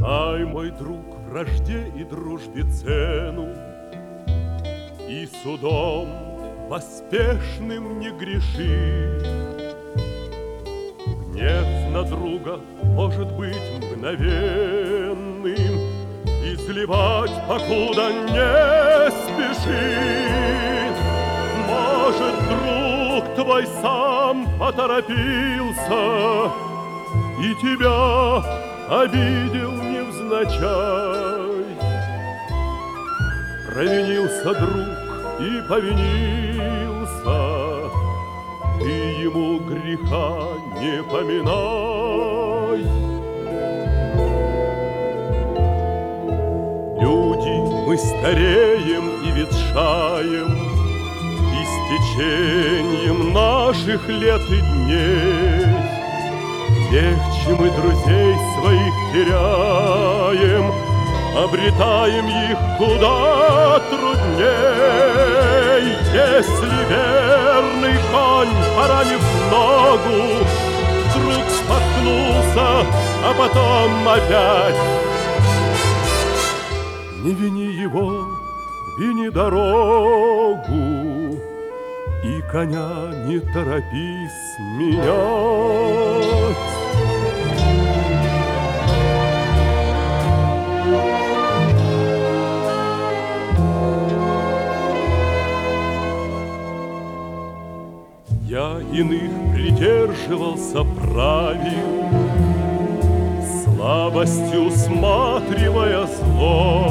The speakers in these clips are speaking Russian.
Знай, мой друг, вражде и дружбе цену, и судом поспешным не греши. Гнев на друга может быть мгновенным, изливать, покуда не спешит. Может, друг твой сам поторопился и тебя обидел невзначай. Провинился друг и повинился, ты ему греха не поминай. Люди, мы стареем и ветшаем, и с течением наших лет и дней легче мы друзей своих теряем, обретаем их куда трудней. Если верный конь, поранив ногу, вдруг споткнулся, а потом опять, не вини его, вини дорогу, и коня не торопись менять. Я иных придерживался правил, слабостью усматривая зло.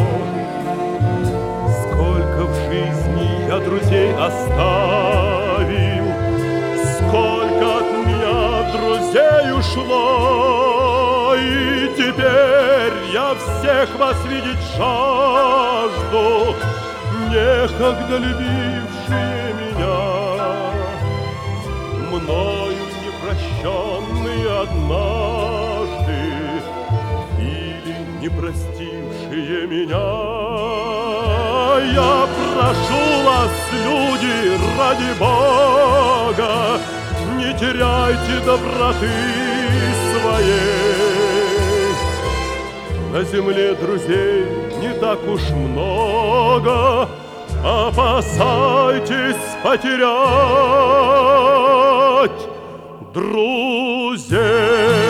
Сколько в жизни я друзей оставил, сколько от меня друзей ушло, и теперь я всех вас видеть жажду, некогда любившие меня, мною непрощенные однажды или не простившие меня. Я прошу вас, люди, ради Бога, не теряйте доброты своей. На земле друзей не так уж много, опасайтесь потерять друзей.